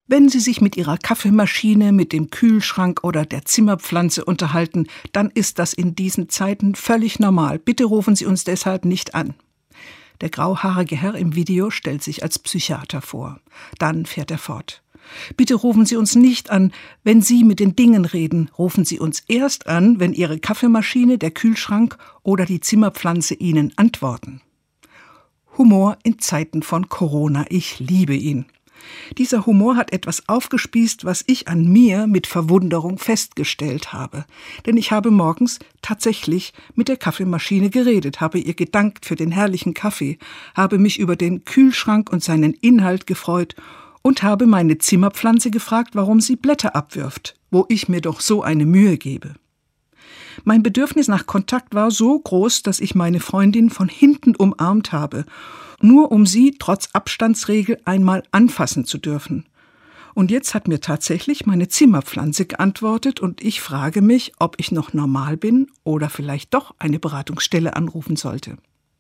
Wenn Sie sich mit Ihrer Kaffeemaschine, mit dem Kühlschrank oder der Zimmerpflanze unterhalten, dann ist das in diesen Zeiten völlig normal. Bitte rufen Sie uns deshalb nicht an. Der grauhaarige Herr im Video stellt sich als Psychiater vor. Dann fährt er fort. Bitte rufen Sie uns nicht an, wenn Sie mit den Dingen reden. Rufen Sie uns erst an, wenn Ihre Kaffeemaschine, der Kühlschrank oder die Zimmerpflanze Ihnen antworten. Humor in Zeiten von Corona. Ich liebe ihn. Dieser Humor hat etwas aufgespießt, was ich an mir mit Verwunderung festgestellt habe. Denn ich habe morgens tatsächlich mit der Kaffeemaschine geredet, habe ihr gedankt für den herrlichen Kaffee, habe mich über den Kühlschrank und seinen Inhalt gefreut und habe meine Zimmerpflanze gefragt, warum sie Blätter abwirft, wo ich mir doch so eine Mühe gebe. Mein Bedürfnis nach Kontakt war so groß, dass ich meine Freundin von hinten umarmt habe, nur um sie trotz Abstandsregel einmal anfassen zu dürfen. Und jetzt hat mir tatsächlich meine Zimmerpflanze geantwortet und ich frage mich, ob ich noch normal bin oder vielleicht doch eine Beratungsstelle anrufen sollte.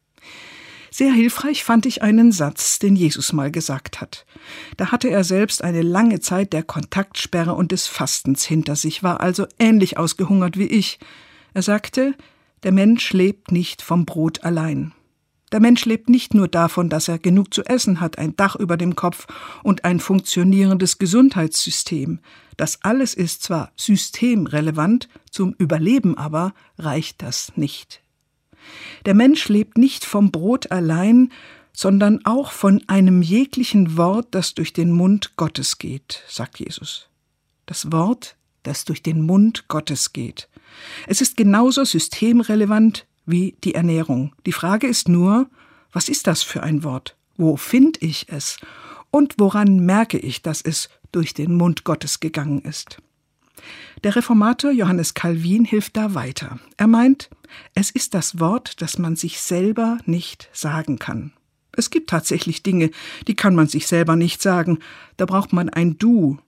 Sehr hilfreich fand ich einen Satz, den Jesus mal gesagt hat. Da hatte er selbst eine lange Zeit der Kontaktsperre und des Fastens hinter sich, war also ähnlich ausgehungert wie ich. Er sagte, der Mensch lebt nicht vom Brot allein. Der Mensch lebt nicht nur davon, dass er genug zu essen hat, ein Dach über dem Kopf und ein funktionierendes Gesundheitssystem. Das alles ist zwar systemrelevant, zum Überleben aber reicht das nicht. Der Mensch lebt nicht vom Brot allein, sondern auch von einem jeglichen Wort, das durch den Mund Gottes geht, sagt Jesus. Das Wort, das durch den Mund Gottes geht. Es ist genauso systemrelevant wie die Ernährung. Die Frage ist nur, was ist das für ein Wort? Wo finde ich es? Und woran merke ich, dass es durch den Mund Gottes gegangen ist? Der Reformator Johannes Calvin hilft da weiter. Er meint, es ist das Wort, das man sich selber nicht sagen kann. Es gibt tatsächlich Dinge, die kann man sich selber nicht sagen. Da braucht man ein Du.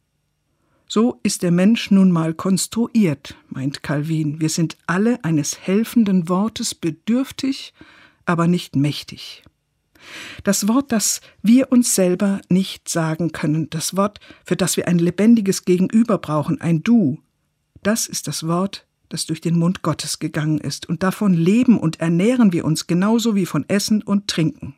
So ist der Mensch nun mal konstruiert, meint Calvin. Wir sind alle eines helfenden Wortes bedürftig, aber nicht mächtig. Das Wort, das wir uns selber nicht sagen können, das Wort, für das wir ein lebendiges Gegenüber brauchen, ein Du, das ist das Wort, das durch den Mund Gottes gegangen ist. Und davon leben und ernähren wir uns genauso wie von Essen und Trinken.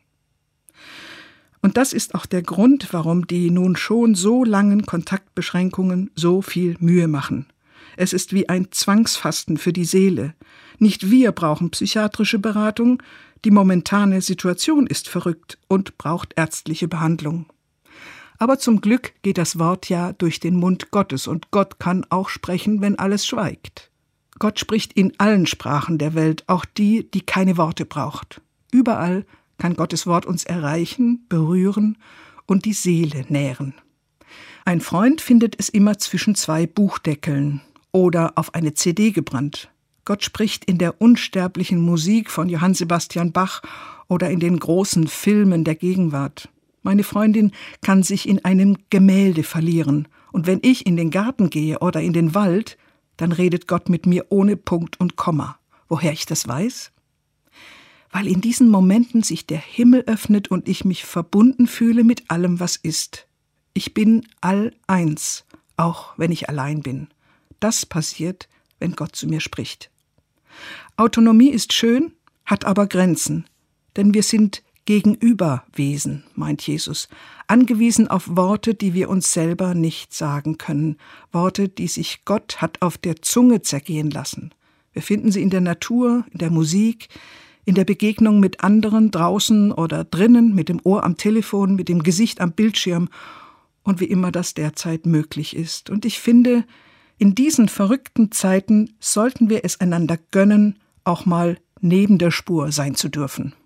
Und das ist auch der Grund, warum die nun schon so langen Kontaktbeschränkungen so viel Mühe machen. Es ist wie ein Zwangsfasten für die Seele. Nicht wir brauchen psychiatrische Beratung, die momentane Situation ist verrückt und braucht ärztliche Behandlung. Aber zum Glück geht das Wort ja durch den Mund Gottes und Gott kann auch sprechen, wenn alles schweigt. Gott spricht in allen Sprachen der Welt, auch die, die keine Worte braucht. Überall kann Gottes Wort uns erreichen, berühren und die Seele nähren. Ein Freund findet es immer zwischen zwei Buchdeckeln oder auf eine CD gebrannt. Gott spricht in der unsterblichen Musik von Johann Sebastian Bach oder in den großen Filmen der Gegenwart. Meine Freundin kann sich in einem Gemälde verlieren. Und wenn ich in den Garten gehe oder in den Wald, dann redet Gott mit mir ohne Punkt und Komma. Woher ich das weiß? Weil in diesen Momenten sich der Himmel öffnet und ich mich verbunden fühle mit allem, was ist. Ich bin all eins, auch wenn ich allein bin. Das passiert, wenn Gott zu mir spricht. Autonomie ist schön, hat aber Grenzen, denn wir sind Gegenüberwesen, meint Jesus, angewiesen auf Worte, die wir uns selber nicht sagen können, Worte, die sich Gott hat auf der Zunge zergehen lassen. Wir finden sie in der Natur, in der Musik, in der Begegnung mit anderen draußen oder drinnen, mit dem Ohr am Telefon, mit dem Gesicht am Bildschirm und wie immer das derzeit möglich ist. Und ich finde, in diesen verrückten Zeiten sollten wir es einander gönnen, auch mal neben der Spur sein zu dürfen.